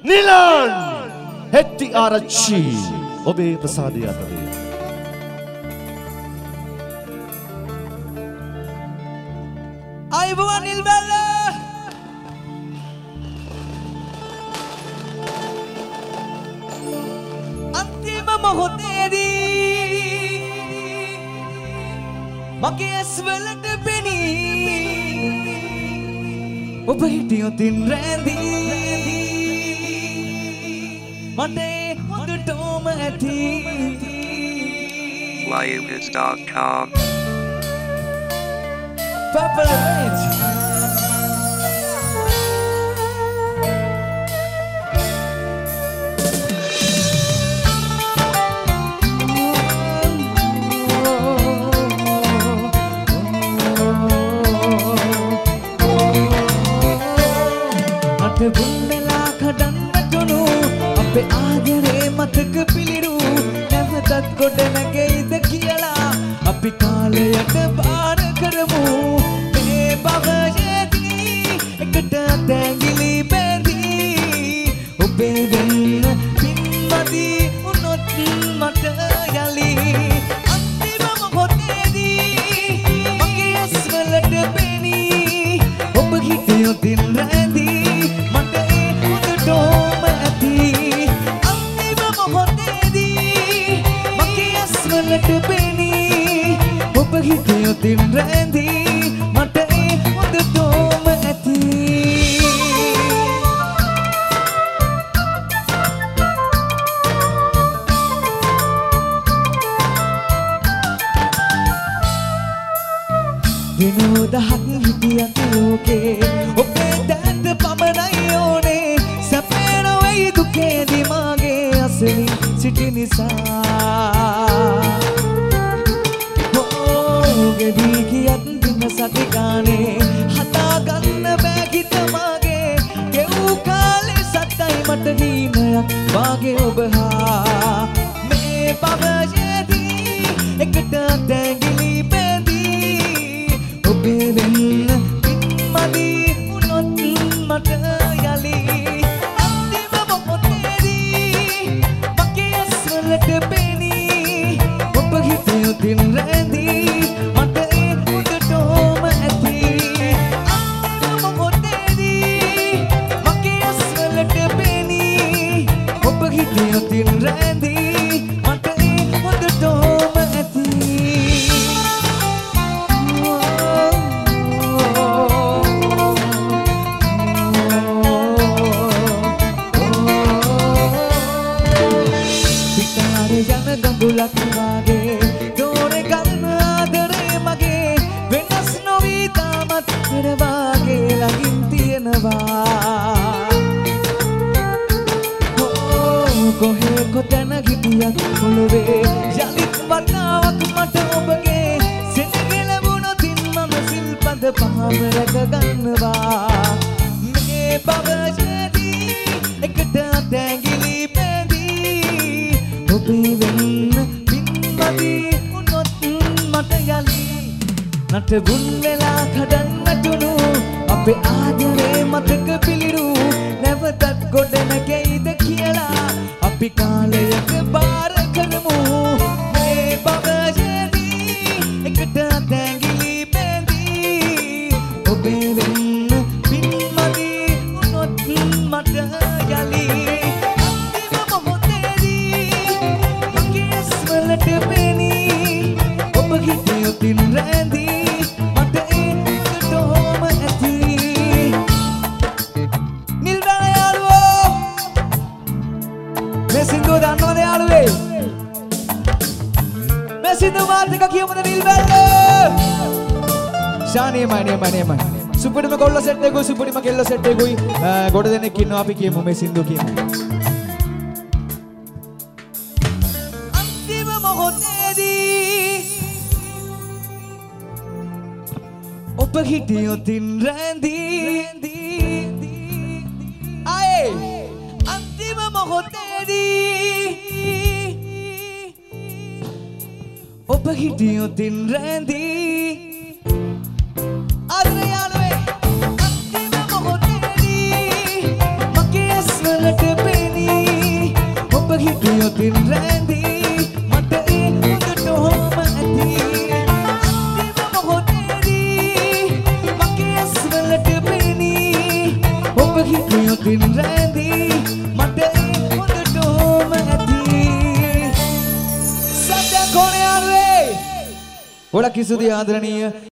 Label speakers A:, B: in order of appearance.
A: නිලන් හෙට්ටි ආරච්චි ඔබේ ප්‍රසාදය අතරේ
B: අයිබෝවන් නිල්බැල්ල අන්තිම මොහොතේදී මගේ ඇස්වලට පෙනී ඔබ හිටියොතින් රැඳී මට හොඳටම ඇති
C: Liveis.com
B: Purple Range බුන්දලා කඩන්නටුණු අපේ ආදරේ මතක පිළිරු නැවතත් ගොඩ නැගෙයිද කියලා අපි කාලයට බාර කරමු මේ භවයේදී එකට තැඟිලි බැඳී ඔබේ වෙන්න පින්වදී උනොත් මට යලි අන්තිම මොහොතේදී මගේ ඇස්වලට පෙනී ඔබ හිටියොතින් රැඳී ඔබ හිතයොතින් රැඳී මට ඒ හොඳටම ඇති දිනෝදහක් හිටියත් ලෝකේ ඔබේ දැන්ද පමණයි ඕනේ සැපේ නොවෙයි දුකේදී මාගේ අසලින් සිටි නිසා ගෙදී කියත් දින සතිකානේ හදාගන්න බැගි තමාගේ ගෙවූ කාලේ සත්තයි මට හීනයක් වාගේ ඔබ හා මේ භවයේදී එකට තැඟිලි බැඳී ඔබේ වෙන්න පින්මදී උනොත් මට යලි අන්තිම මොහොතේදී මගේ ඇස්වලට පෙනී ඔබ හිතයොතින් රැඳී හිතයොතින් රැඳී මට ඒ හොඳටම ඇති පිටාරේ යන ගඟුලක් වාගේ දෝරේ ගන්න ආදරේ මගේ වෙනස් නොවී තාමත් පෙර වාගේ ළඟින් තියෙනවා කොහේ කොතැන හිටියත් පොළොවේ යලිත් වතාවක් මට ඔබගේ සෙනග ලැබුණොතින් මම සිල්පද පහම රැකගන්නවා මේ භවයේදී එකට තැඟිලි බැඳී ඔබේ වෙන්න පින්වදී උනොත් මට යලි නටබුන් වෙලා කඩන්නටුණු අපේ ආදරේ මතක පිළිරු නැවතත් ගොඩ නැගෙයිද කියලා අපි කාලයක බාර කරමු මේ භවයේදී එකට තැඟිලි බැඳී ඔබේ වෙන්න පින්මදී උනොත් මට යලි අන්තිම මොහොතේදී මගේ ඇස්වලට පෙනී ඔබ හිතයොතින් රැඳී මට ඒ හොඳටම ඇති නිල්බැල යාළුවෝ මේ සින්දුව දන්නවද යාළුවේ මේ සින්දුව මාත් එක්ක කියමුද නිල්බැල්ල ශානියමයි සුපිරිම කොල්ල සෙට් එකකුයි සුපිරිම කෙල්ල සෙට් එකකුයි ගොඩ දෙනෙක් ඉන්නවා අපි කියමු මේ සින්දුව කියමු අන්තිම මොහොතේදී ඔබ හිටියොතින් රැඳී ආයේ අන්තිම මොහොතේදී ඔබ හිටියොතින් රැඳී අන්තිම මොහොතේදී මගේ ඇස්වලට හිතුයොතින් රැඳී මට ඒ හොඳටම ඇති අන්තිම මොහොතේදී මගේ ඇස්වලට පෙනී ඔබ හිතුයොතින් රැඳී මට ඒ හොඳටම ඇති සත්‍ය කොණේ ආවේ ගොඩක් ස්තුතියි ආදරණීය